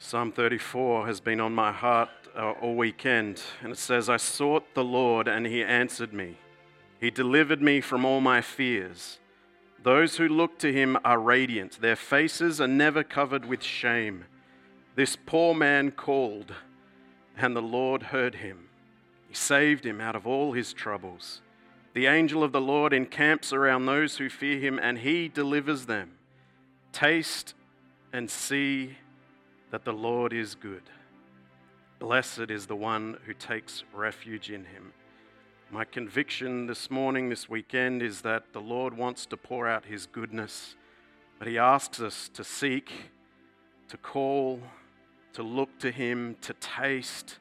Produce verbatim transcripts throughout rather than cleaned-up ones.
Psalm thirty-four has been on my heart uh, all weekend, and it says, I sought the Lord, and he answered me. He delivered me from all my fears. Those who look to him are radiant. Their faces are never covered with shame. This poor man called, and the Lord heard him. He saved him out of all his troubles. The angel of the Lord encamps around those who fear him, and he delivers them. Taste and see that the Lord is good. Blessed is the one who takes refuge in him. My conviction this morning, this weekend, is that the Lord wants to pour out his goodness, but he asks us to seek, to call, to look to him, to taste.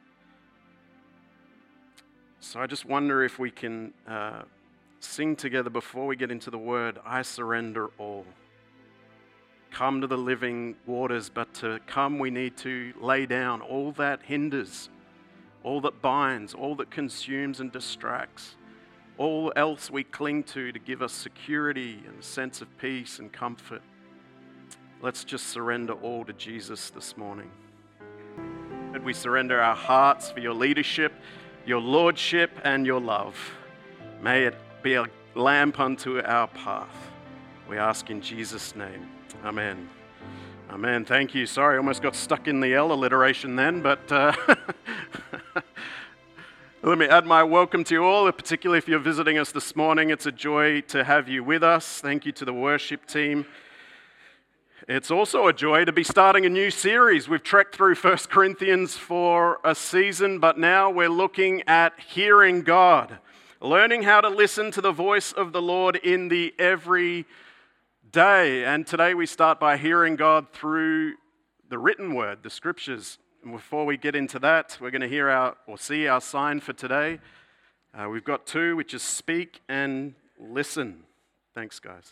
So I just wonder if we can uh, sing together before we get into the word, I surrender all. Come to the living waters, but to come we need to lay down all that hinders, all that binds, all that consumes and distracts, all else we cling to to give us security and a sense of peace and comfort. Let's just surrender all to Jesus this morning. And we surrender our hearts for your leadership, your lordship, and your love. May it be a lamp unto our path. We ask in Jesus' name. Amen. Amen. Thank you. Sorry, I almost got stuck in the L alliteration then, but uh, let me add my welcome to you all, particularly if you're visiting us this morning. It's a joy to have you with us. Thank you to the worship team. It's also a joy to be starting a new series. We've trekked through First Corinthians for a season, but now we're looking at hearing God, learning how to listen to the voice of the Lord in the every day. And today we start by hearing God through the written word, the scriptures. And before we get into that, we're going to hear our or see our sign for today. Uh, we've got two, which is speak and listen. Thanks, guys.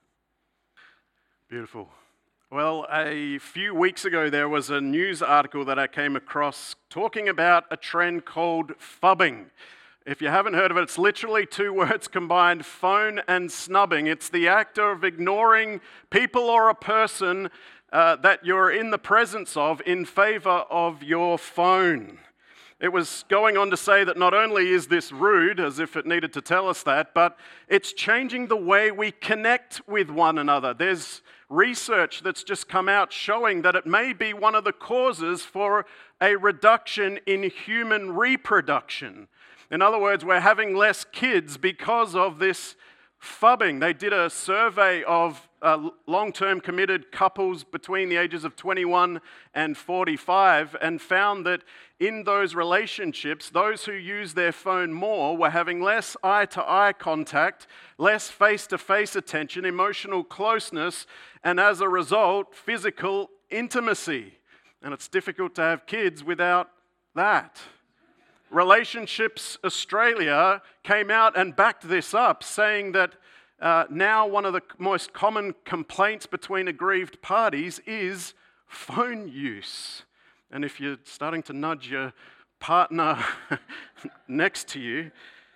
Beautiful. Well, a few weeks ago, there was a news article that I came across talking about a trend called phubbing. If you haven't heard of it, it's literally two words combined, phone and snubbing. It's the act of ignoring people or a person uh, that you're in the presence of in favor of your phone. It was going on to say that not only is this rude, as if it needed to tell us that, but it's changing the way we connect with one another. There's research that's just come out showing that it may be one of the causes for a reduction in human reproduction. In other words, we're having less kids because of this phubbing. They did a survey of uh, long-term committed couples between the ages of twenty-one and forty-five and found that in those relationships, those who use their phone more were having less eye-to-eye contact, less face-to-face attention, emotional closeness, and as a result, physical intimacy. And it's difficult to have kids without that. Relationships Australia came out and backed this up, saying that uh, now one of the most common complaints between aggrieved parties is phone use. And if you're starting to nudge your partner next to you,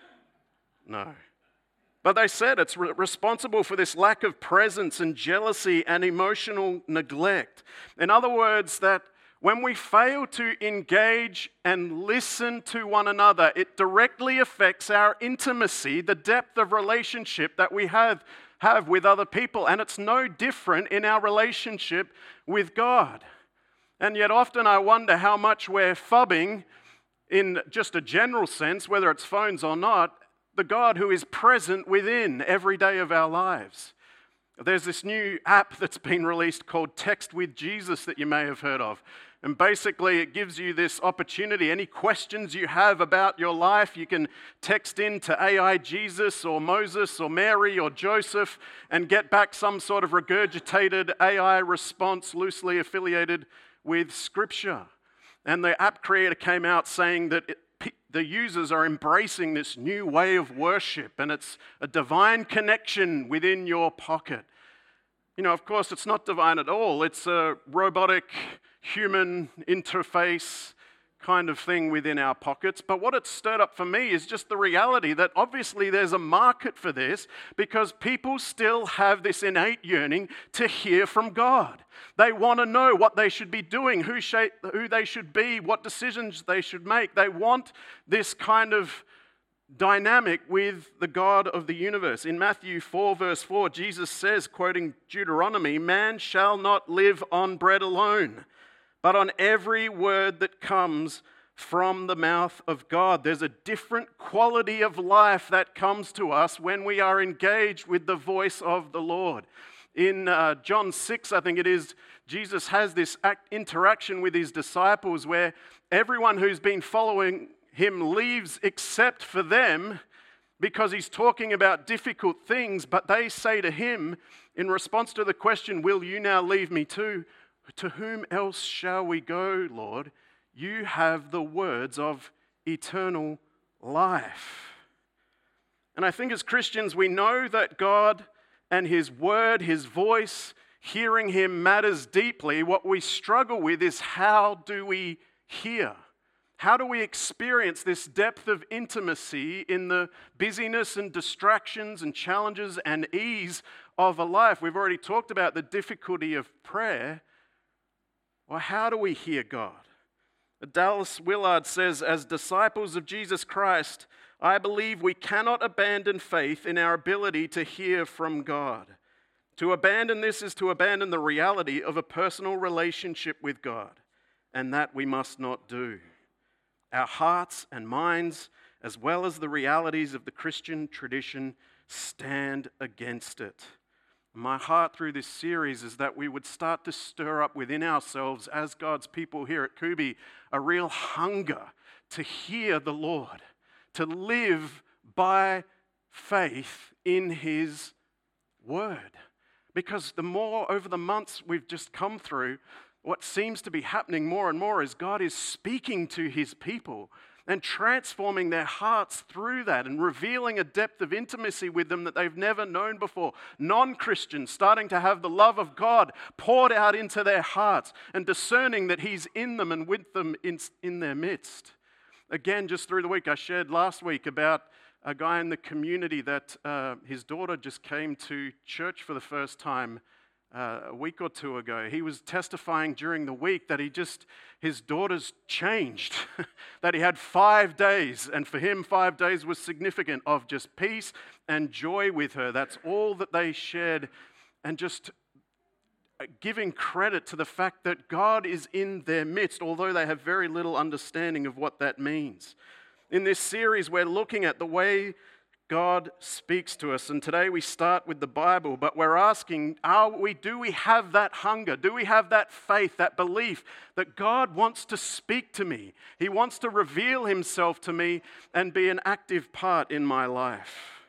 no. But they said it's re- responsible for this lack of presence and jealousy and emotional neglect. In other words, that when we fail to engage and listen to one another, it directly affects our intimacy, the depth of relationship that we have, have with other people. And it's no different in our relationship with God. And yet often I wonder how much we're phubbing, in just a general sense, whether it's phones or not, the God who is present within every day of our lives. There's this new app that's been released called Text with Jesus that you may have heard of. And basically it gives you this opportunity. Any questions you have about your life, you can text in to A I Jesus or Moses or Mary or Joseph and get back some sort of regurgitated A I response loosely affiliated with Scripture. And the app creator came out saying that it, the users are embracing this new way of worship, and it's a divine connection within your pocket. You know, of course, it's not divine at all. It's a robotic, human interface kind of thing within our pockets. But what it stirred up for me is just the reality that obviously there's a market for this, because people still have this innate yearning to hear from God. They want to know what they should be doing, who, shape, who they should be, what decisions they should make. They want this kind of dynamic with the God of the universe. In Matthew four, verse four, Jesus says, quoting Deuteronomy, "Man shall not live on bread alone, but on every word that comes from the mouth of God." There's a different quality of life that comes to us when we are engaged with the voice of the Lord. In uh, John six, I think it is, Jesus has this act, interaction with his disciples where everyone who's been following him leaves except for them, because he's talking about difficult things. But they say to him, in response to the question, "Will you now leave me too? To whom else shall we go, Lord? You have the words of eternal life." And I think as Christians, we know that God and his word, his voice, hearing him matters deeply. What we struggle with is, how do we hear? How do we experience this depth of intimacy in the busyness and distractions and challenges and ease of a life? We've already talked about the difficulty of prayer. Well, how do we hear God? Dallas Willard says, "As disciples of Jesus Christ, I believe we cannot abandon faith in our ability to hear from God. To abandon this is to abandon the reality of a personal relationship with God, and that we must not do. Our hearts and minds, as well as the realities of the Christian tradition, stand against it." My heart through this series is that we would start to stir up within ourselves, as God's people here at Kubi, a real hunger to hear the Lord, to live by faith in his word. Because the more, over the months we've just come through, what seems to be happening more and more is God is speaking to his people and transforming their hearts through that and revealing a depth of intimacy with them that they've never known before. Non-Christians starting to have the love of God poured out into their hearts and discerning that he's in them and with them in, in their midst. Again, just through the week, I shared last week about a guy in the community that uh, his daughter just came to church for the first time Uh, a week or two ago. He was testifying during the week that he just, his daughter's changed, that he had five days, and for him five days was significant, of just peace and joy with her. That's all that they shared, and just giving credit to the fact that God is in their midst, although they have very little understanding of what that means. In this series, we're looking at the way God speaks to us, and today we start with the Bible, but we're asking, are we, do we have that hunger? Do we have that faith, that belief that God wants to speak to me? He wants to reveal himself to me and be an active part in my life.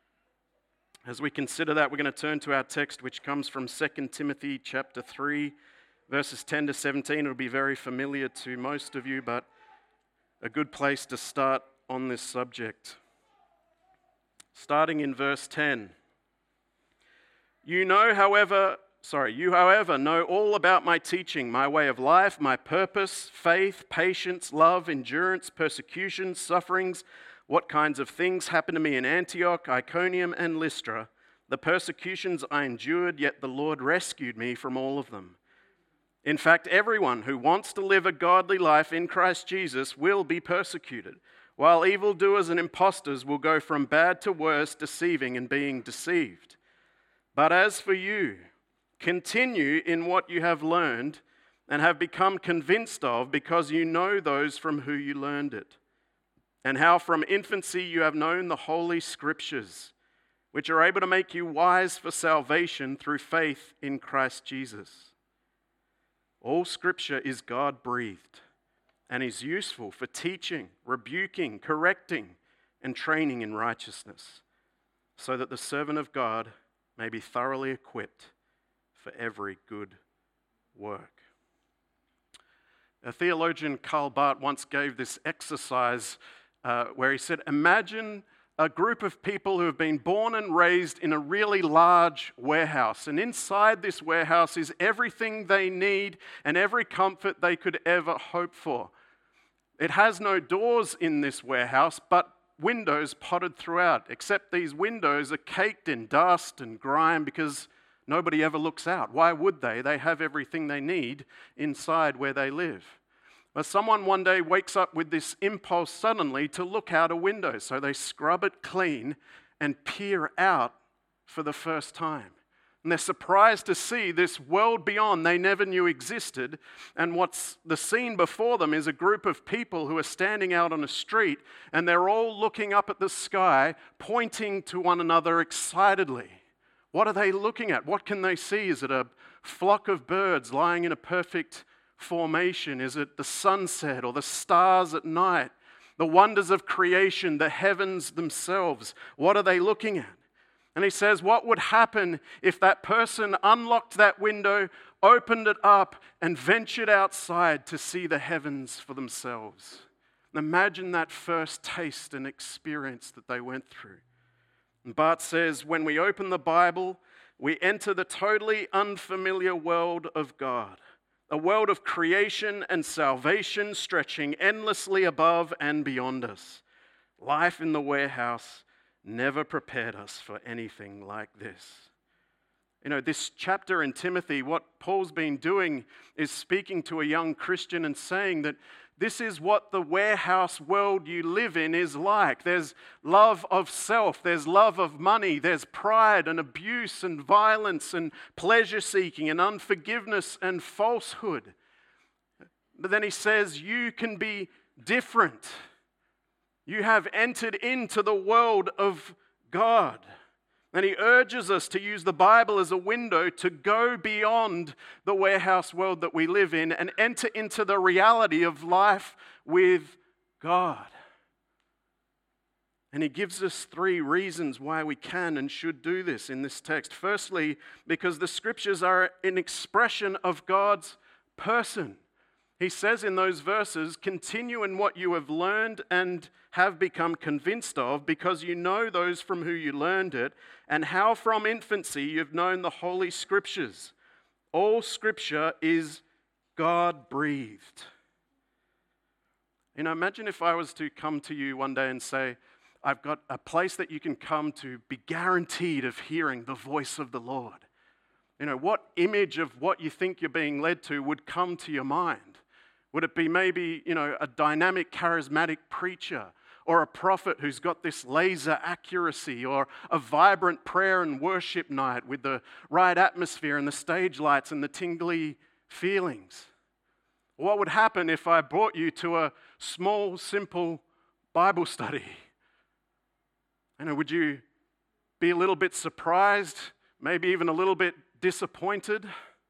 As we consider that, we're going to turn to our text, which comes from Second Timothy chapter three, verses ten to seventeen. It'll be very familiar to most of you, but a good place to start on this subject. Starting in verse ten. You know, however, sorry, you, however, know all about my teaching, my way of life, my purpose, faith, patience, love, endurance, persecutions, sufferings, what kinds of things happened to me in Antioch, Iconium, and Lystra, the persecutions I endured, yet the Lord rescued me from all of them. In fact, everyone who wants to live a godly life in Christ Jesus will be persecuted, while evildoers and impostors will go from bad to worse, deceiving and being deceived. But as for you, continue in what you have learned and have become convinced of, because you know those from who you learned it, and how from infancy you have known the Holy Scriptures, which are able to make you wise for salvation through faith in Christ Jesus. All Scripture is God-breathed and is useful for teaching, rebuking, correcting, and training in righteousness, so that the servant of God may be thoroughly equipped for every good work. A theologian, Karl Barth, once gave this exercise uh, where he said, imagine a group of people who have been born and raised in a really large warehouse, and inside this warehouse is everything they need and every comfort they could ever hope for. It has no doors in this warehouse, but windows potted throughout, except these windows are caked in dust and grime because nobody ever looks out. Why would they? They have everything they need inside where they live. But someone one day wakes up with this impulse suddenly to look out a window, so they scrub it clean and peer out for the first time. And they're surprised to see this world beyond they never knew existed. And what's the scene before them is a group of people who are standing out on a street, and they're all looking up at the sky, pointing to one another excitedly. What are they looking at? What can they see? Is it a flock of birds lying in a perfect formation? Is it the sunset or the stars at night? The wonders of creation, the heavens themselves. What are they looking at? And he says, what would happen if that person unlocked that window, opened it up, and ventured outside to see the heavens for themselves? Imagine that first taste and experience that they went through. And Barth says, when we open the Bible, we enter the totally unfamiliar world of God, a world of creation and salvation stretching endlessly above and beyond us. Life in the warehouse never prepared us for anything like this. You know, this chapter in Timothy, what Paul's been doing is speaking to a young Christian and saying that this is what the warehouse world you live in is like. There's love of self, there's love of money, there's pride and abuse and violence and pleasure seeking and unforgiveness and falsehood. But then he says, you can be different. You have entered into the world of God. And he urges us to use the Bible as a window to go beyond the warehouse world that we live in and enter into the reality of life with God. And he gives us three reasons why we can and should do this in this text. Firstly, because the scriptures are an expression of God's person. He says in those verses, continue in what you have learned and have become convinced of, because you know those from who you learned it, and how from infancy you've known the Holy Scriptures. All Scripture is God-breathed. You know, imagine if I was to come to you one day and say, I've got a place that you can come to be guaranteed of hearing the voice of the Lord. You know, what image of what you think you're being led to would come to your mind? Would it be maybe, you know, a dynamic, charismatic preacher, or a prophet who's got this laser accuracy, or a vibrant prayer and worship night with the right atmosphere and the stage lights and the tingly feelings? What would happen if I brought you to a small, simple Bible study? You know, would you be a little bit surprised, maybe even a little bit disappointed?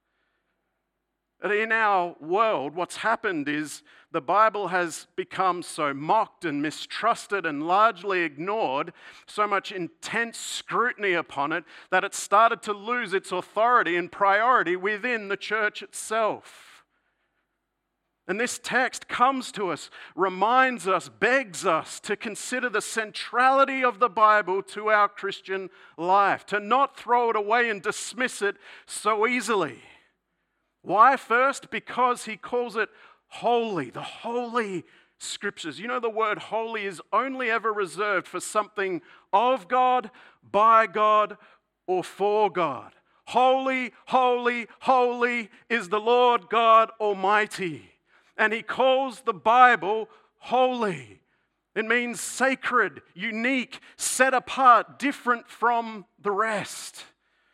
In our world, what's happened is the Bible has become so mocked and mistrusted and largely ignored, so much intense scrutiny upon it, that it started to lose its authority and priority within the church itself. And this text comes to us, reminds us, begs us to consider the centrality of the Bible to our Christian life, to not throw it away and dismiss it so easily. Why? First, because he calls it holy, the holy scriptures. You know, the word holy is only ever reserved for something of God, by God, or for God. Holy, holy, holy is the Lord God Almighty. And he calls the Bible holy. It means sacred, unique, set apart, different from the rest.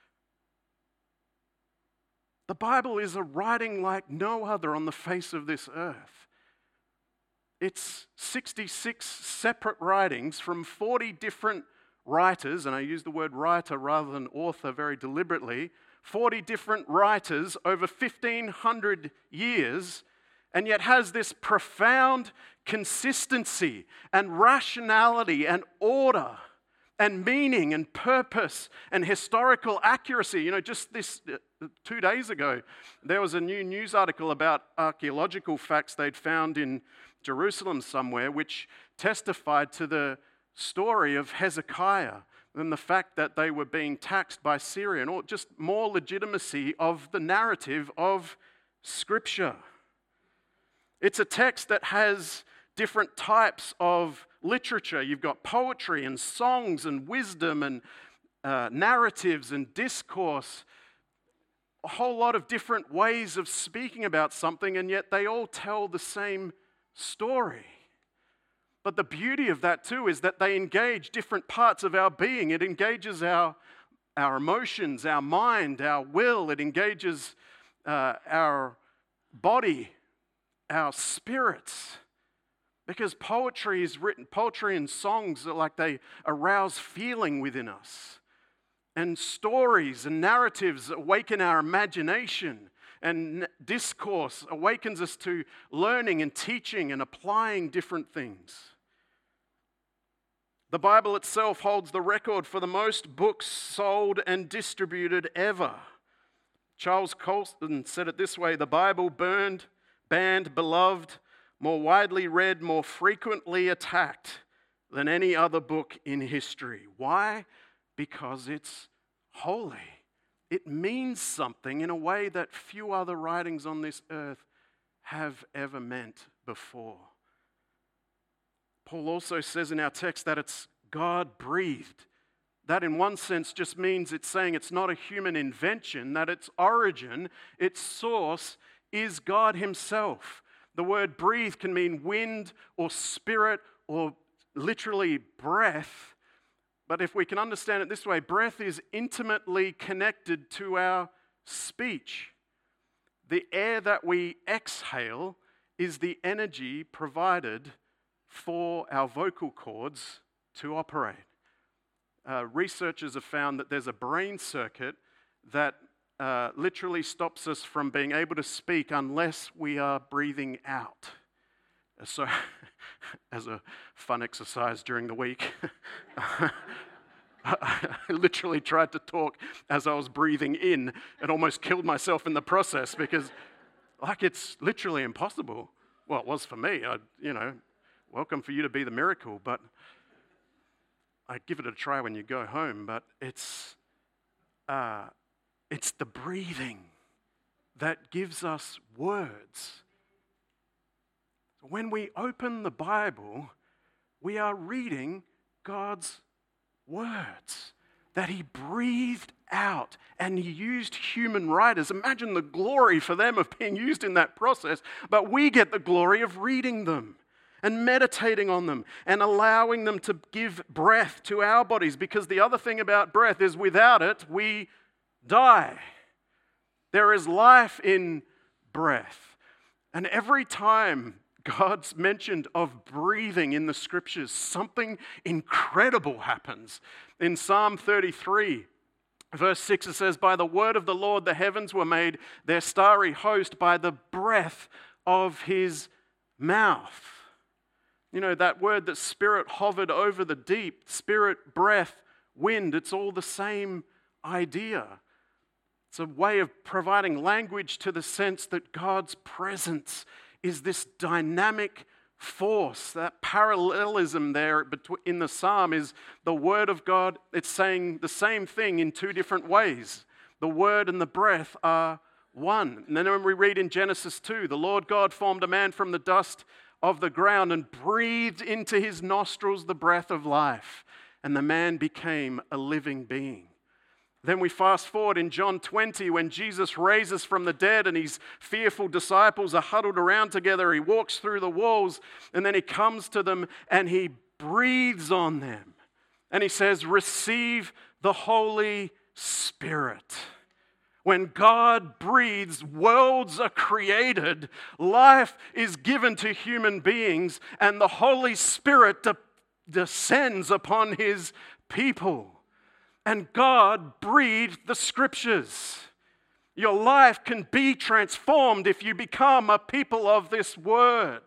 The Bible is a writing like no other on the face of this earth. It's sixty-six separate writings from forty different writers, and I use the word writer rather than author very deliberately, forty different writers over fifteen hundred years, and yet has this profound consistency and rationality and order and meaning and purpose and historical accuracy. You know, just this uh, two days ago, there was a new news article about archaeological facts they'd found in Jerusalem somewhere, which testified to the story of Hezekiah and the fact that they were being taxed by Syria, or just more legitimacy of the narrative of Scripture. It's a text that has different types of literature. You've got poetry and songs and wisdom and uh, narratives and discourse. A whole lot of different ways of speaking about something, and yet they all tell the same story. But the beauty of that too is that they engage different parts of our being. It engages our, our emotions, our mind, our will. It engages uh, our body, our spirits. Because poetry is written, poetry and songs are like they arouse feeling within us. And stories and narratives awaken our imagination, and discourse awakens us to learning and teaching and applying different things. The Bible itself holds the record for the most books sold and distributed ever. Charles Colston said it this way: the Bible burned, banned, beloved, more widely read, more frequently attacked than any other book in history. Why? Because it's holy. It means something in a way that few other writings on this earth have ever meant before. Paul also says in our text that it's God-breathed. That in one sense just means it's saying it's not a human invention, that its origin, its source, is God himself. The word breathe can mean wind or spirit or literally breath. But if we can understand it this way, breath is intimately connected to our speech. The air that we exhale is the energy provided for our vocal cords to operate. Uh, researchers have found that there's a brain circuit that uh, literally stops us from being able to speak unless we are breathing out. So, as a fun exercise during the week, I literally tried to talk as I was breathing in and almost killed myself in the process because, like, it's literally impossible. Well, it was for me. I, you know, welcome for you to be the miracle, but I'd give it a try when you go home. But it's, uh, it's the breathing that gives us words. When we open the Bible, we are reading God's words that he breathed out, and he used human writers. Imagine the glory for them of being used in that process, but we get the glory of reading them and meditating on them and allowing them to give breath to our bodies, because the other thing about breath is without it, we die. There is life in breath. And every time God's mentioned of breathing in the scriptures, something incredible happens. In Psalm thirty-three, verse six, it says, "By the word of the Lord the heavens were made, their starry host by the breath of his mouth." You know, that word that spirit hovered over the deep, spirit, breath, wind, it's all the same idea. It's a way of providing language to the sense that God's presence is this dynamic force. That parallelism there in the psalm is the word of God. It's saying the same thing in two different ways. The word and the breath are one. And then when we read in Genesis two, the Lord God formed a man from the dust of the ground and breathed into his nostrils the breath of life, and the man became a living being. Then we fast forward in John twenty when Jesus raises from the dead and his fearful disciples are huddled around together. He walks through the walls and then he comes to them and he breathes on them. And he says, "Receive the Holy Spirit." When God breathes, worlds are created, life is given to human beings, and the Holy Spirit de- descends upon his people. And God breathed the scriptures. Your life can be transformed if you become a people of this word,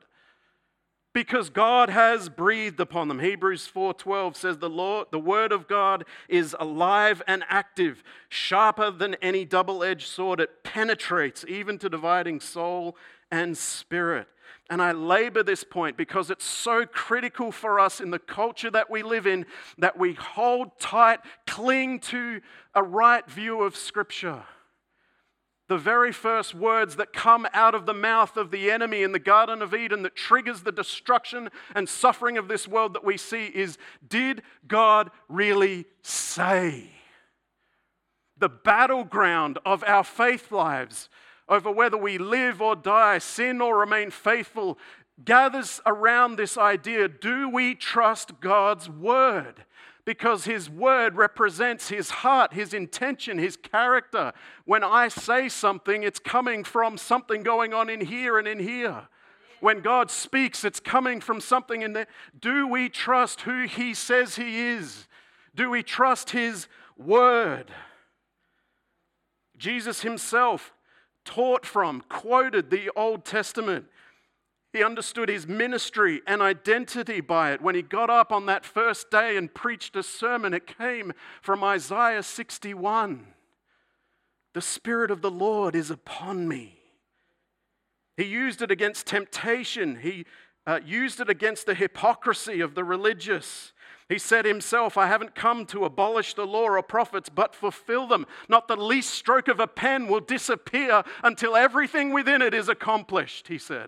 because God has breathed upon them. Hebrews four twelve says the Lord, the word of God is alive and active, sharper than any double-edged sword. It penetrates even to dividing soul and spirit. And I labor this point because it's so critical for us in the culture that we live in that we hold tight, cling to a right view of Scripture. The The very first words that come out of the mouth of the enemy in the Garden of Eden that triggers the destruction and suffering of this world that we see is, did God really say? The battleground of our faith lives over whether we live or die, sin or remain faithful, gathers around this idea, do we trust God's word? Because his word represents his heart, his intention, his character. When I say something, it's coming from something going on in here and in here. When God speaks, it's coming from something in there. Do we trust who he says he is? Do we trust his word? Jesus himself taught from, quoted the Old Testament. He understood his ministry and identity by it. When he got up on that first day and preached a sermon, it came from Isaiah sixty-one. The Spirit of the Lord is upon me. He used it against temptation. He uh, used it against the hypocrisy of the religious. He said himself, I haven't come to abolish the law or prophets, but fulfill them. Not the least stroke of a pen will disappear until everything within it is accomplished, he said.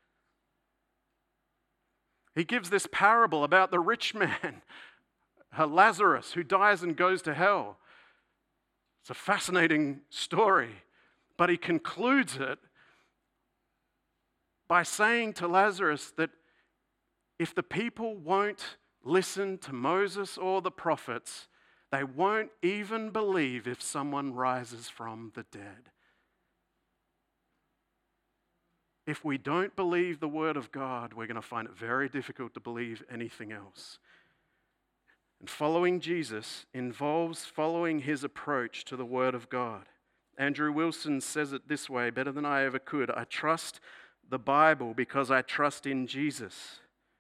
He gives this parable about the rich man, Lazarus, who dies and goes to hell. It's a fascinating story, but he concludes it by saying to Lazarus that if the people won't listen to Moses or the prophets, they won't even believe if someone rises from the dead. If we don't believe the word of God, we're going to find it very difficult to believe anything else. And following Jesus involves following his approach to the word of God. Andrew Wilson says it this way, better than I ever could. I trust the Bible because I trust in Jesus.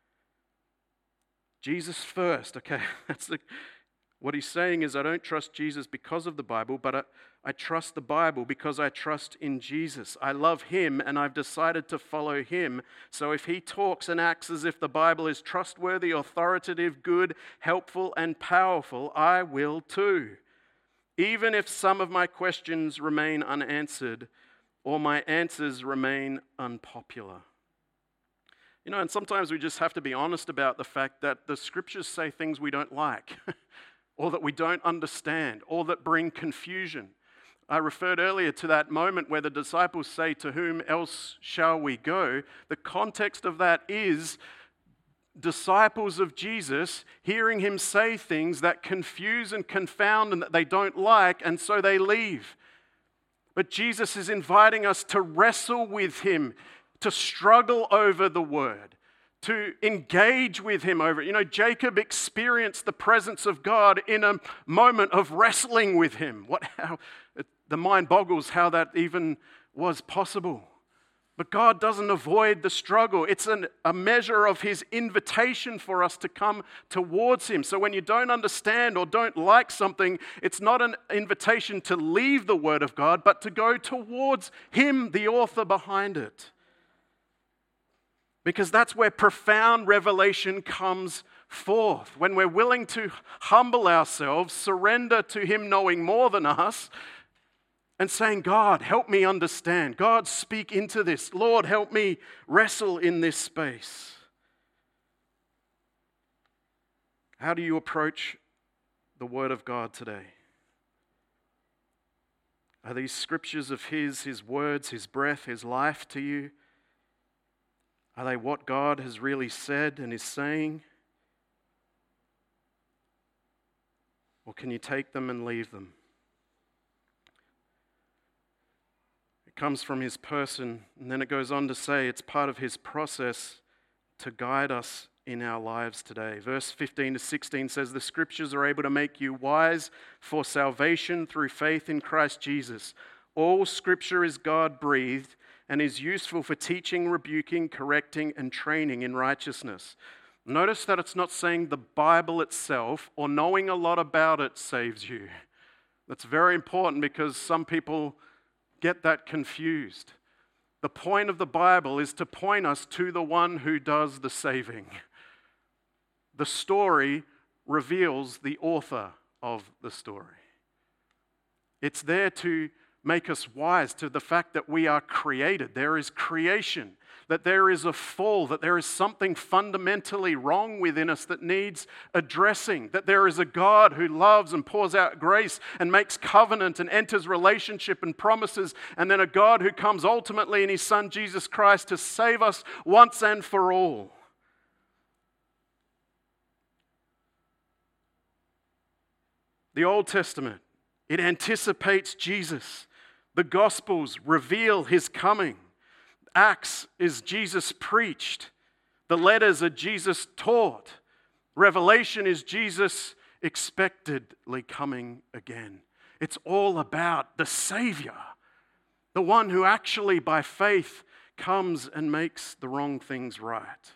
Jesus first, okay, that's the, what he's saying is I don't trust Jesus because of the Bible, but I, I trust the Bible because I trust in Jesus. I love him and I've decided to follow him. So if he talks and acts as if the Bible is trustworthy, authoritative, good, helpful, and powerful, I will too. Even if some of my questions remain unanswered or my answers remain unpopular. You know, and sometimes we just have to be honest about the fact that the scriptures say things we don't like or that we don't understand or that bring confusion. I referred earlier to that moment where the disciples say, to whom else shall we go? The context of that is disciples of Jesus hearing him say things that confuse and confound and that they don't like, and so they leave. But Jesus is inviting us to wrestle with him, to struggle over the word, to engage with him over it. You know, Jacob experienced the presence of God in a moment of wrestling with him. What, how, it, the mind boggles how that even was possible. But God doesn't avoid the struggle. It's an, a measure of his invitation for us to come towards him. So when you don't understand or don't like something, it's not an invitation to leave the word of God, but to go towards him, the author behind it. Because that's where profound revelation comes forth. When we're willing to humble ourselves, surrender to him knowing more than us, and saying, God, help me understand. God, speak into this. Lord, help me wrestle in this space. How do you approach the Word of God today? Are these scriptures of his, his words, his breath, his life to you? Are they what God has really said and is saying? Or can you take them and leave them? It comes from his person, and then it goes on to say it's part of his process to guide us in our lives today. Verse fifteen to sixteen says, the scriptures are able to make you wise for salvation through faith in Christ Jesus. All scripture is God-breathed and is useful for teaching, rebuking, correcting, and training in righteousness. Notice that it's not saying the Bible itself or knowing a lot about it saves you. That's very important because some people get that confused. The point of the Bible is to point us to the one who does the saving. The story reveals the author of the story. It's there to make us wise to the fact that we are created. There is creation, that there is a fall, that there is something fundamentally wrong within us that needs addressing, that there is a God who loves and pours out grace and makes covenant and enters relationship and promises, and then a God who comes ultimately in his Son Jesus Christ to save us once and for all. The Old Testament, it anticipates Jesus. The Gospels reveal his coming. Acts is Jesus preached. The letters are Jesus taught. Revelation is Jesus expectedly coming again. It's all about the Savior, the one who actually by faith comes and makes the wrong things right.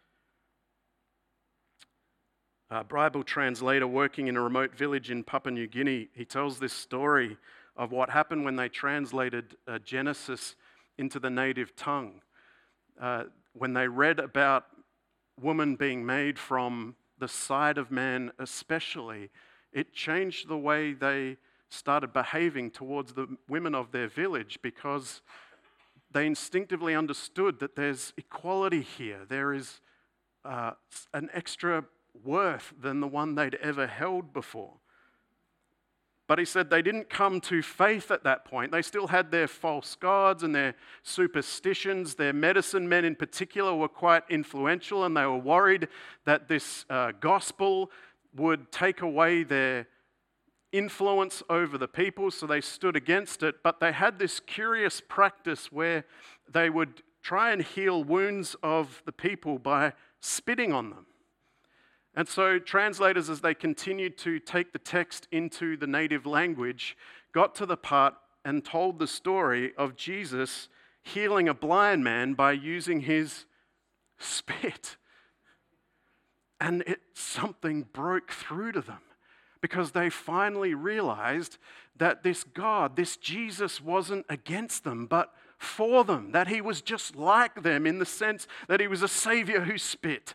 A Bible translator working in a remote village in Papua New Guinea, he tells this story of what happened when they translated uh, Genesis into the native tongue. Uh, when they read about woman being made from the side of man especially, it changed the way they started behaving towards the women of their village, because they instinctively understood that there's equality here. There is uh, an extra worth than the one they'd ever held before. But he said they didn't come to faith at that point. They still had their false gods and their superstitions. Their medicine men in particular were quite influential, and they were worried that this uh, gospel would take away their influence over the people, so they stood against it. But they had this curious practice where they would try and heal wounds of the people by spitting on them. And so translators, as they continued to take the text into the native language, got to the part and told the story of Jesus healing a blind man by using his spit. And it, something broke through to them, because they finally realized that this God, this Jesus, wasn't against them, but for them, that he was just like them in the sense that he was a Savior who spit.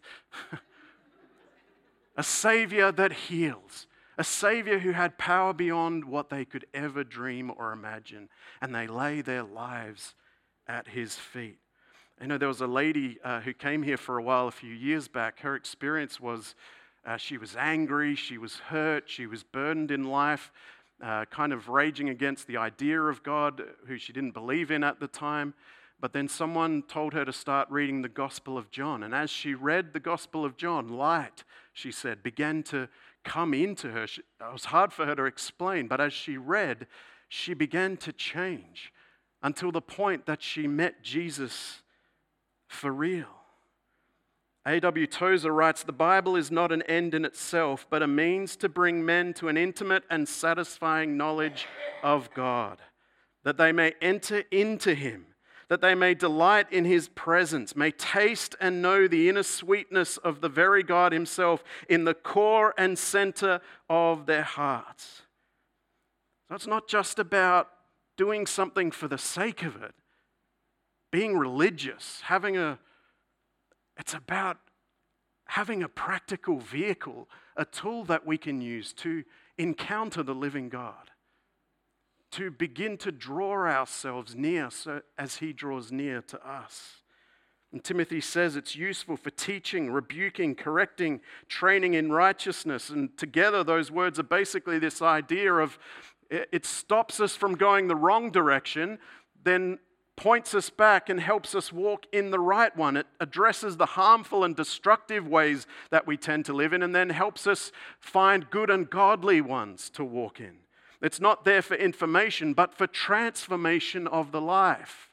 A Savior that heals. A Savior who had power beyond what they could ever dream or imagine. And they lay their lives at his feet. You know, there was a lady uh, who came here for a while a few years back. Her experience was uh, she was angry, she was hurt, she was burdened in life, uh, kind of raging against the idea of God, who she didn't believe in at the time. But then someone told her to start reading the Gospel of John. And as she read the Gospel of John, light, she said, began to come into her. She, it was hard for her to explain, but as she read, she began to change until the point that she met Jesus for real. A W Tozer writes, "The Bible is not an end in itself, but a means to bring men to an intimate and satisfying knowledge of God, that they may enter into him, that they may delight in his presence, may taste and know the inner sweetness of the very God himself in the core and center of their hearts." So it's not just about doing something for the sake of it, being religious, having a, it's about having a practical vehicle, a tool that we can use to encounter the living God, to begin to draw ourselves near so as he draws near to us. And Timothy says it's useful for teaching, rebuking, correcting, training in righteousness. And together those words are basically this idea of it stops us from going the wrong direction, then points us back and helps us walk in the right one. It addresses the harmful and destructive ways that we tend to live in, and then helps us find good and godly ones to walk in. It's not there for information, but for transformation of the life.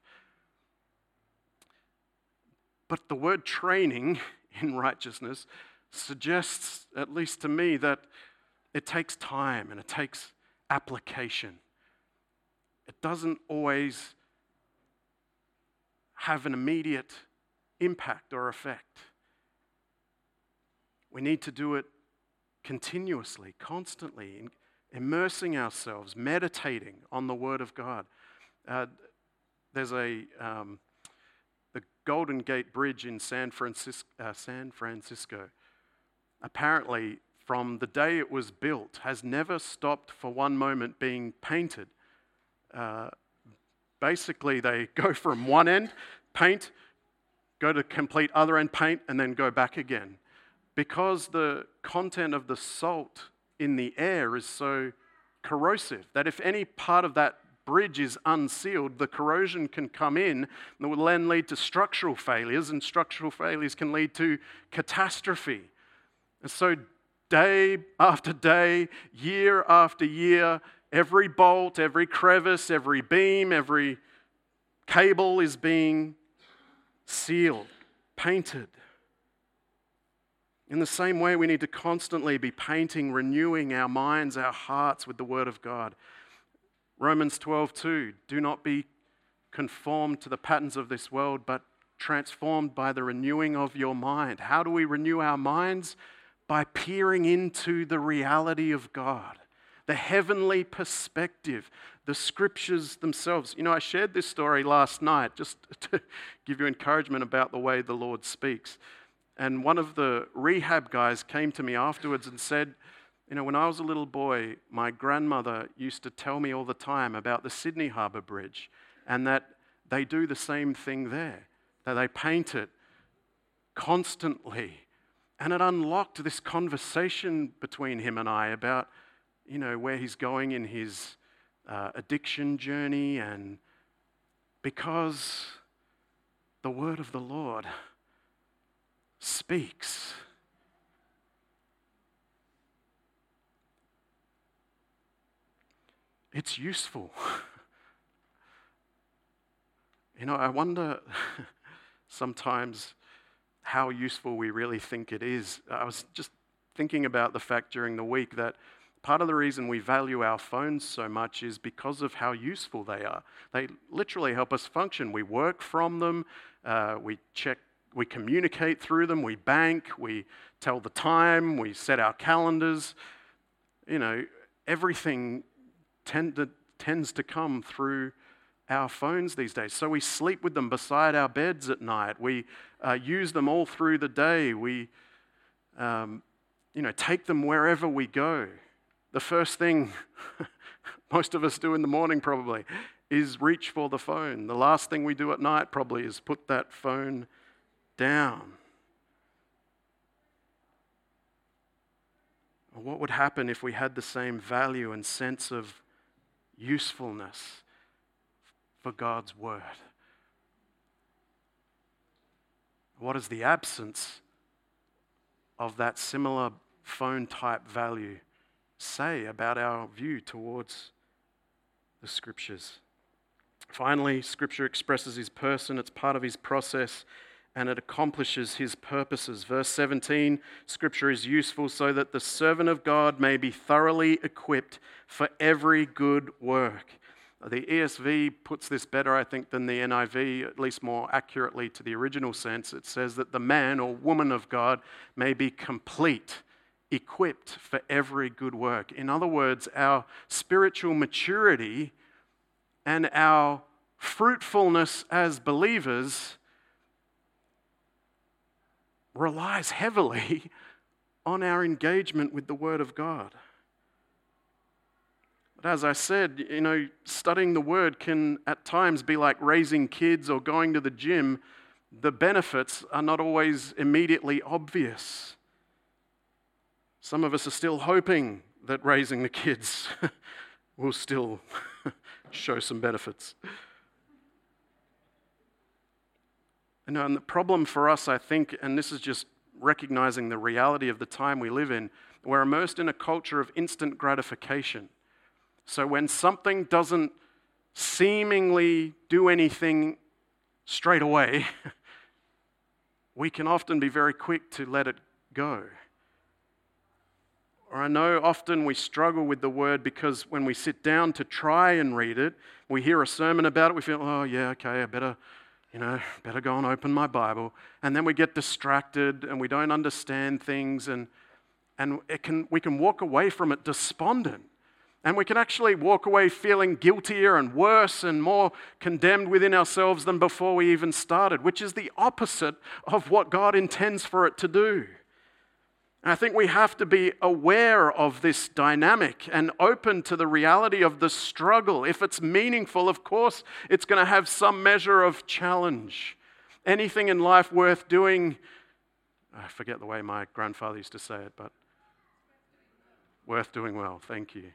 But the word training in righteousness suggests, at least to me, that it takes time and it takes application. It doesn't always have an immediate impact or effect. We need to do it continuously, constantly, immersing ourselves, meditating on the Word of God. Uh, there's a um, the Golden Gate Bridge in San Francisco, uh, San Francisco. Apparently, from the day it was built, has never stopped for one moment being painted. uh, basically they go from one end, paint, go to complete other end, paint, and then go back again. Because the content of the salt in the air is so corrosive that if any part of that bridge is unsealed, the corrosion can come in and will then lead to structural failures, and structural failures can lead to catastrophe. And so day after day, year after year, every bolt, every crevice, every beam, every cable is being sealed, painted. In the same way, we need to constantly be painting, renewing our minds, our hearts with the Word of God. Romans twelve two, do not be conformed to the patterns of this world, but transformed by the renewing of your mind. How do we renew our minds? By peering into the reality of God, the heavenly perspective, the scriptures themselves. You know, I shared this story last night just to give you encouragement about the way the Lord speaks. And one of the rehab guys came to me afterwards and said, you know, when I was a little boy, my grandmother used to tell me all the time about the Sydney Harbour Bridge, and that they do the same thing there, that they paint it constantly. And it unlocked this conversation between him and I about, you know, where he's going in his uh, addiction journey, and because the word of the Lord speaks. It's useful. You know, I wonder sometimes how useful we really think it is. I was just thinking about the fact during the week that part of the reason we value our phones so much is because of how useful they are. They literally help us function. We work from them, uh, we check, we communicate through them, we bank, we tell the time, we set our calendars. You know, everything tend to, tends to come through our phones these days. So we sleep with them beside our beds at night. We uh, use them all through the day. We, um, you know, take them wherever we go. The first thing most of us do in the morning probably is reach for the phone. The last thing we do at night probably is put that phone down. What would happen if we had the same value and sense of usefulness for God's word? What is the absence of that similar phone-type value say about our view towards the Scriptures? Finally, Scripture expresses his person. It's part of his process, and it accomplishes his purposes. Verse seventeen, Scripture is useful so that the servant of God may be thoroughly equipped for every good work. The E S V puts this better, I think, than the N I V, at least more accurately to the original sense. It says that the man or woman of God may be complete, equipped for every good work. In other words, our spiritual maturity and our fruitfulness as believers relies heavily on our engagement with the Word of God. But as I said, you know, studying the Word can at times be like raising kids or going to the gym. The benefits are not always immediately obvious. Some of us are still hoping that raising the kids will still show some benefits. You know, and the problem for us, I think, and this is just recognizing the reality of the time we live in, we're immersed in a culture of instant gratification. So when something doesn't seemingly do anything straight away, we can often be very quick to let it go. Or I know often we struggle with the word because when we sit down to try and read it, we hear a sermon about it, we feel, oh yeah, okay, I better, you know, better go and open my Bible. And then we get distracted and we don't understand things, and and it can we can walk away from it despondent. And we can actually walk away feeling guiltier and worse and more condemned within ourselves than before we even started, which is the opposite of what God intends for it to do. And I think we have to be aware of this dynamic and open to the reality of the struggle. If it's meaningful, of course, it's going to have some measure of challenge. Anything in life worth doing, I forget the way my grandfather used to say it, but worth doing well, thank you.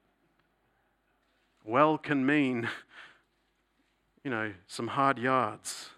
Well can mean, you know, some hard yards.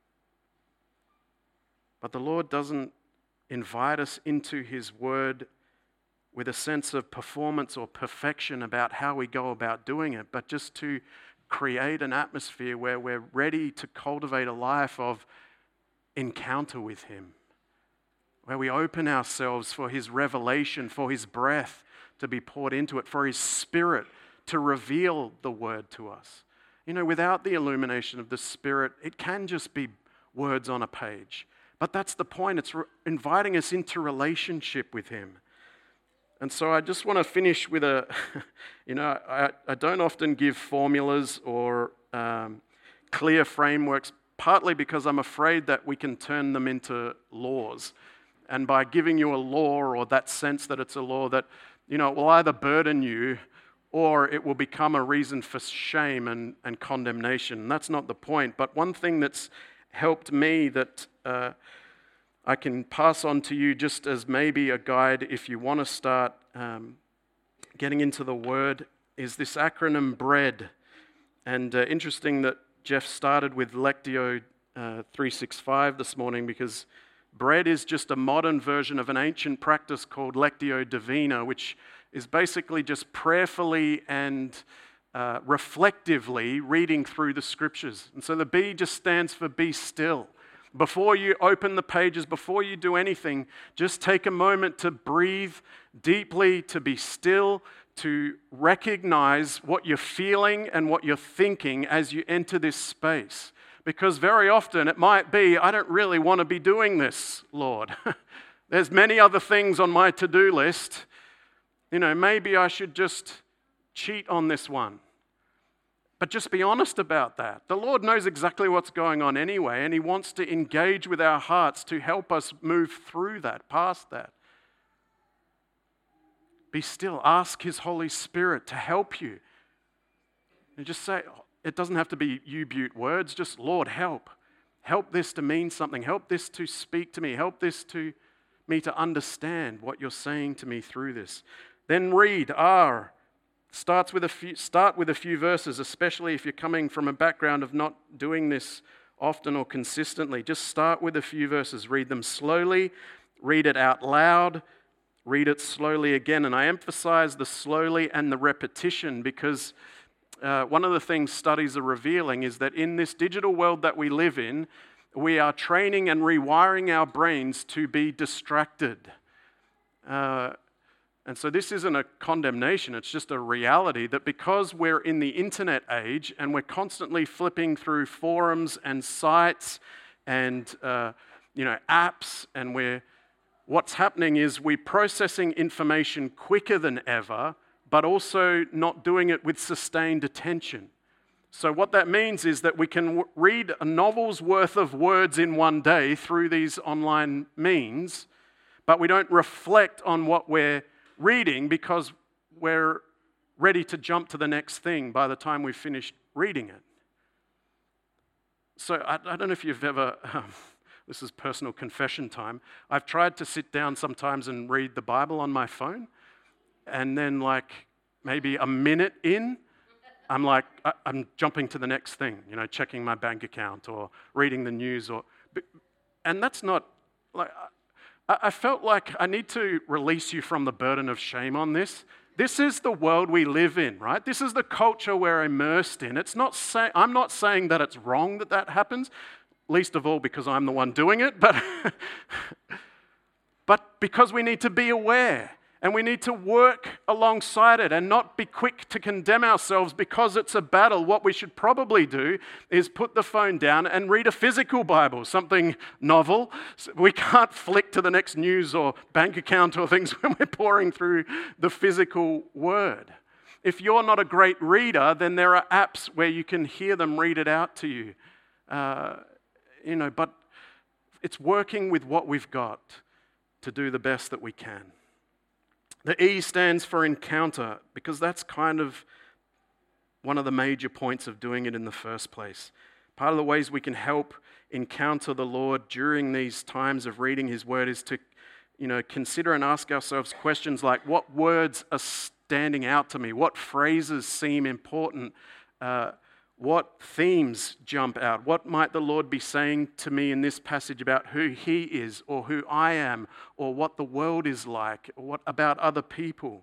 But the Lord doesn't invite us into His Word with a sense of performance or perfection about how we go about doing it, but just to create an atmosphere where we're ready to cultivate a life of encounter with Him, where we open ourselves for His revelation, for His breath to be poured into it, for His Spirit to reveal the Word to us. You know, without the illumination of the Spirit, it can just be words on a page. But that's the point. It's re- inviting us into relationship with Him. And so I just want to finish with a, you know, I, I don't often give formulas or um, clear frameworks, partly because I'm afraid that we can turn them into laws. And by giving you a law, or that sense that it's a law, that, you know, it will either burden you or it will become a reason for shame and, and condemnation. And that's not the point. But one thing that's helped me that uh, I can pass on to you just as maybe a guide if you want to start um, getting into the Word is this acronym BREAD. And uh, interesting that Jeff started with Lectio uh, three sixty-five this morning, because BREAD is just a modern version of an ancient practice called Lectio Divina, which is basically just prayerfully and Uh, reflectively reading through the Scriptures. And so the B just stands for be still. Before you open the pages, before you do anything, just take a moment to breathe deeply, to be still, to recognize what you're feeling and what you're thinking as you enter this space. Because very often it might be, I don't really want to be doing this, Lord. There's many other things on my to-do list. You know, maybe I should just cheat on this one. But just be honest about that. The Lord knows exactly what's going on anyway, and He wants to engage with our hearts to help us move through that, past that. Be still. Ask His Holy Spirit to help you. And just say, it doesn't have to be you-butte words, just, Lord, help. Help this to mean something. Help this to speak to me. Help this to me to understand what you're saying to me through this. Then read, R. Starts with a few, start with a few verses, especially if you're coming from a background of not doing this often or consistently. Just start with a few verses. Read them slowly. Read it out loud. Read it slowly again. And I emphasize the slowly and the repetition because uh, one of the things studies are revealing is that in this digital world that we live in, we are training and rewiring our brains to be distracted. Uh, And so this isn't a condemnation, it's just a reality that because we're in the internet age and we're constantly flipping through forums and sites and uh, you know apps, and we're, what's happening is we're processing information quicker than ever, but also not doing it with sustained attention. So what that means is that we can w- read a novel's worth of words in one day through these online means, but we don't reflect on what we're reading because we're ready to jump to the next thing by the time we've finished reading it. So I, I don't know if you've ever, um, this is personal confession time, I've tried to sit down sometimes and read the Bible on my phone, and then like maybe a minute in, I'm like, I, I'm jumping to the next thing, you know, checking my bank account or reading the news, or, and that's not, like, I felt like I need to release you from the burden of shame on this. This is the world we live in, right? This is the culture we're immersed in. It's not say, I'm not saying that it's wrong that that happens, least of all because I'm the one doing it, but, but because we need to be aware and we need to work alongside it and not be quick to condemn ourselves because it's a battle. What we should probably do is put the phone down and read a physical Bible, something novel. We can't flick to the next news or bank account or things when we're pouring through the physical word. If you're not a great reader, then there are apps where you can hear them read it out to you. Uh, you know, but it's working with what we've got to do the best that we can. The E stands for encounter, because that's kind of one of the major points of doing it in the first place. Part of the ways we can help encounter the Lord during these times of reading His Word is to, you know, consider and ask ourselves questions like, what words are standing out to me? What phrases seem important? Uh, what themes jump out? What might the Lord be saying to me in this passage about who He is, or who I am, or what the world is like, or what about other people?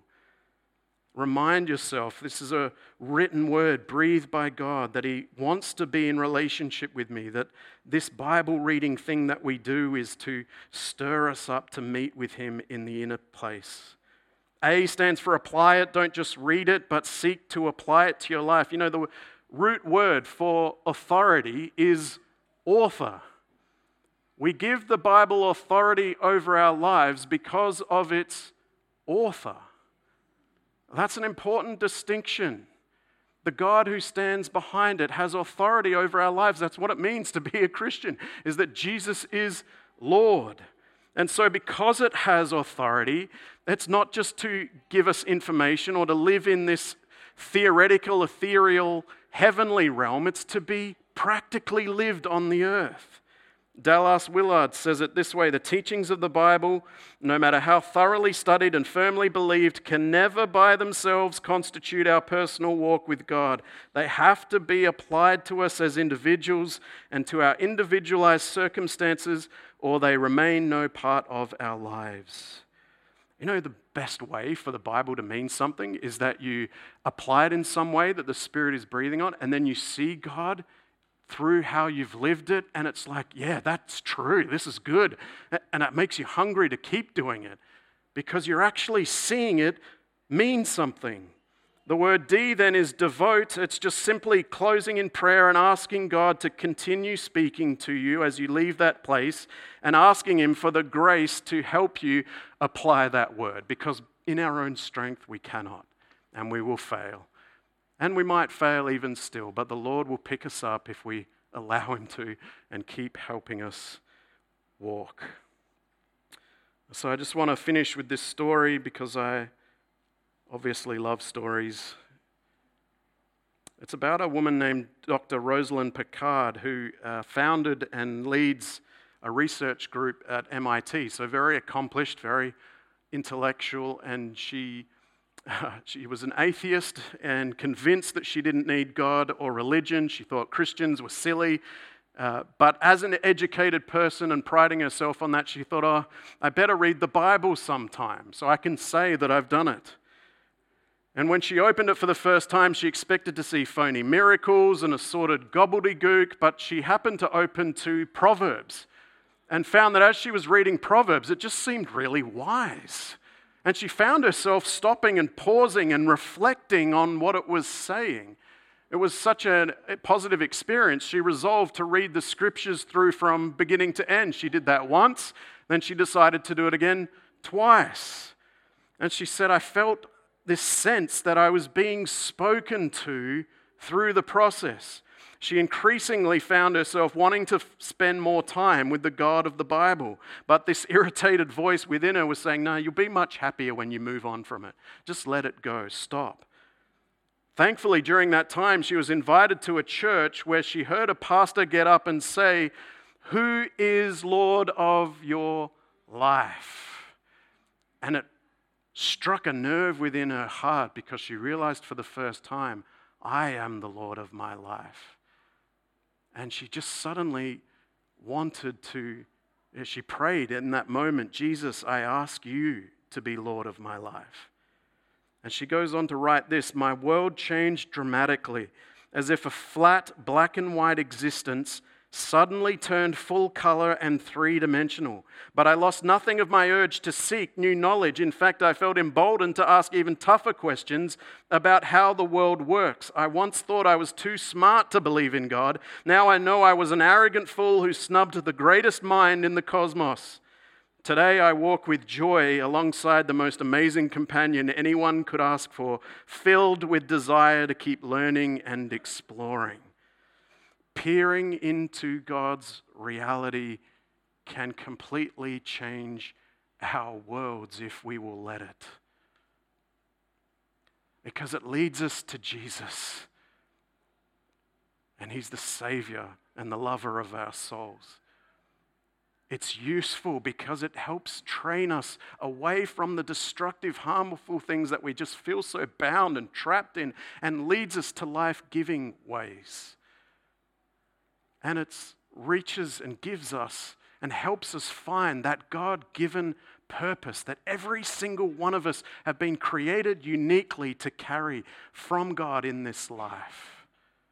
Remind yourself, this is a written word breathed by God, that He wants to be in relationship with me, that this Bible reading thing that we do is to stir us up to meet with Him in the inner place. A stands for apply it. Don't just read it, but seek to apply it to your life. You know, the root word for authority is author. We give the Bible authority over our lives because of its author. That's an important distinction. The God who stands behind it has authority over our lives. That's what it means to be a Christian, is that Jesus is Lord. And so because it has authority, it's not just to give us information or to live in this theoretical, ethereal, heavenly realm. It's to be practically lived on the earth. Dallas Willard says it this way: the teachings of the Bible, no matter how thoroughly studied and firmly believed, can never by themselves constitute our personal walk with God. They have to be applied to us as individuals and to our individualized circumstances, or they remain no part of our lives. You know, the best way for the Bible to mean something is that you apply it in some way that the Spirit is breathing on, and then you see God through how you've lived it, and it's like, yeah, that's true, this is good. And it makes you hungry to keep doing it because you're actually seeing it mean something. The word D then is devote. It's just simply closing in prayer and asking God to continue speaking to you as you leave that place, and asking Him for the grace to help you apply that word, because in our own strength we cannot, and we will fail. And we might fail even still, but the Lord will pick us up if we allow Him to and keep helping us walk. So I just want to finish with this story because I obviously love stories. It's about a woman named Doctor Rosalind Picard, who uh, founded and leads a research group at M I T. So very accomplished, very intellectual, and she She was an atheist and convinced that she didn't need God or religion. She thought Christians were silly. Uh, but as an educated person and priding herself on that, she thought, oh, I better read the Bible sometime so I can say that I've done it. And when she opened it for the first time, she expected to see phony miracles and assorted gobbledygook, but she happened to open to Proverbs and found that as she was reading Proverbs, it just seemed really wise. And she found herself stopping and pausing and reflecting on what it was saying. It was such a positive experience. She resolved to read the scriptures through from beginning to end. She did that once, then she decided to do it again twice. And she said, I felt this sense that I was being spoken to through the process. She increasingly found herself wanting to spend more time with the God of the Bible. But this irritated voice within her was saying, no, you'll be much happier when you move on from it. Just let it go. Stop. Thankfully, during that time, she was invited to a church where she heard a pastor get up and say, who is Lord of your life? And it struck a nerve within her heart because she realized for the first time, I am the Lord of my life. And she just suddenly wanted to, she prayed in that moment, Jesus, I ask you to be Lord of my life. And she goes on to write this, my world changed dramatically, as if a flat black and white existence suddenly turned full color and three-dimensional. But I lost nothing of my urge to seek new knowledge. In fact, I felt emboldened to ask even tougher questions about how the world works. I once thought I was too smart to believe in God. Now I know I was an arrogant fool who snubbed the greatest mind in the cosmos. Today I walk with joy alongside the most amazing companion anyone could ask for, filled with desire to keep learning and exploring. Peering into God's reality can completely change our worlds if we will let it. Because it leads us to Jesus. And He's the Savior and the lover of our souls. It's useful because it helps train us away from the destructive, harmful things that we just feel so bound and trapped in, and leads us to life-giving ways. And it reaches and gives us and helps us find that God-given purpose that every single one of us have been created uniquely to carry from God in this life.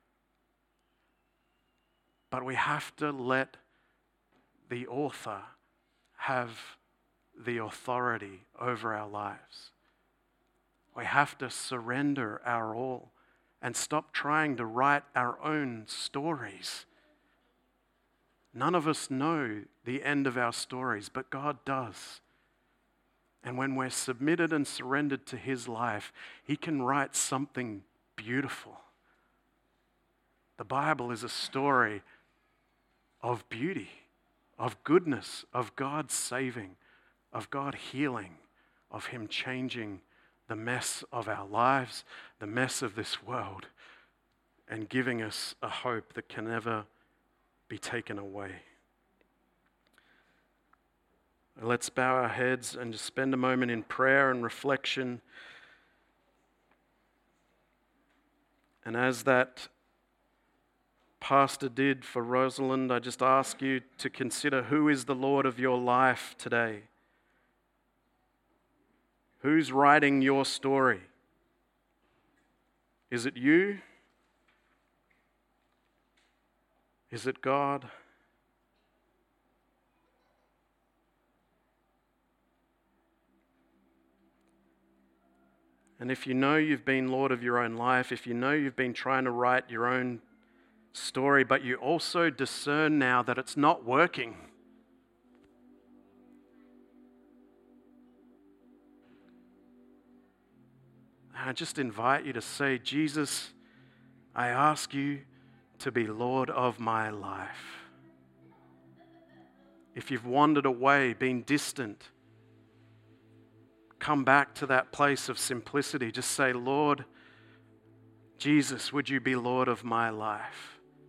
But we have to let the author have the authority over our lives. We have to surrender our all and stop trying to write our own stories. None of us know the end of our stories, but God does. And when we're submitted and surrendered to His life, He can write something beautiful. The Bible is a story of beauty, of goodness, of God saving, of God healing, of Him changing the mess of our lives, the mess of this world, and giving us a hope that can never be taken away. Let's bow our heads and just spend a moment in prayer and reflection. And as that pastor did for Rosalind, I just ask you to consider, who is the Lord of your life today? Who's writing your story? Is it you? Is it God? And if you know you've been Lord of your own life, if you know you've been trying to write your own story, but you also discern now that it's not working, I just invite you to say, Jesus, I ask you to be Lord of my life. If you've wandered away, been distant, come back to that place of simplicity. Just say, Lord, Jesus, would you be Lord of my life?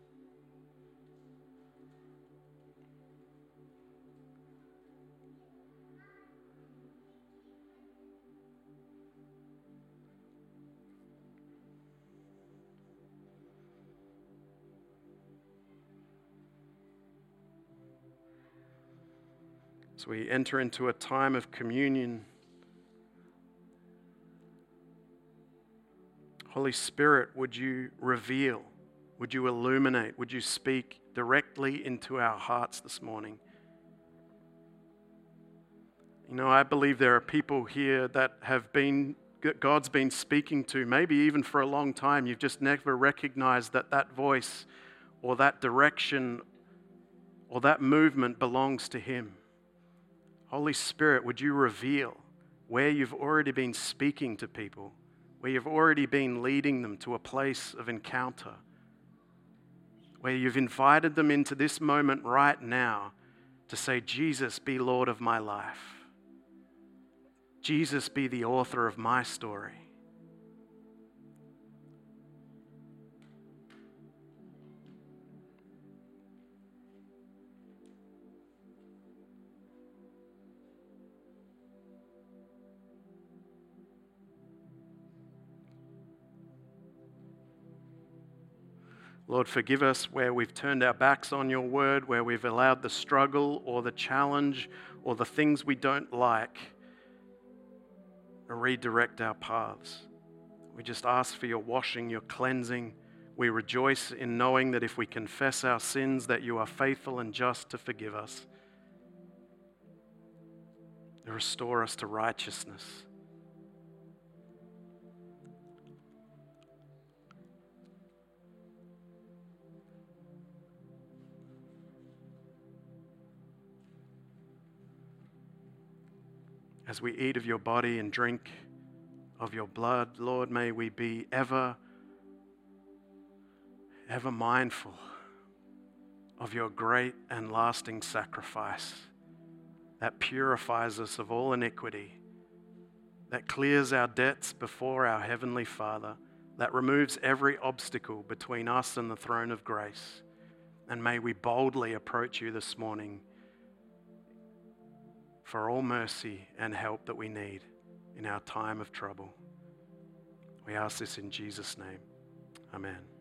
As we enter into a time of communion, Holy Spirit, would you reveal, would you illuminate, would you speak directly into our hearts this morning? You know, I believe there are people here that have been, God's been speaking to, maybe even for a long time. You've just never recognized that that voice or that direction or that movement belongs to Him. Holy Spirit, would you reveal where you've already been speaking to people, where you've already been leading them to a place of encounter, where you've invited them into this moment right now to say, Jesus, be Lord of my life. Jesus, be the author of my story. Lord, forgive us where we've turned our backs on your word, where we've allowed the struggle or the challenge or the things we don't like to redirect our paths. We just ask for your washing, your cleansing. We rejoice in knowing that if we confess our sins, that you are faithful and just to forgive us, to restore us to righteousness. As we eat of your body and drink of your blood, Lord, may we be ever, ever mindful of your great and lasting sacrifice that purifies us of all iniquity, that clears our debts before our Heavenly Father, that removes every obstacle between us and the throne of grace. And may we boldly approach you this morning for all mercy and help that we need in our time of trouble. We ask this in Jesus' name. Amen.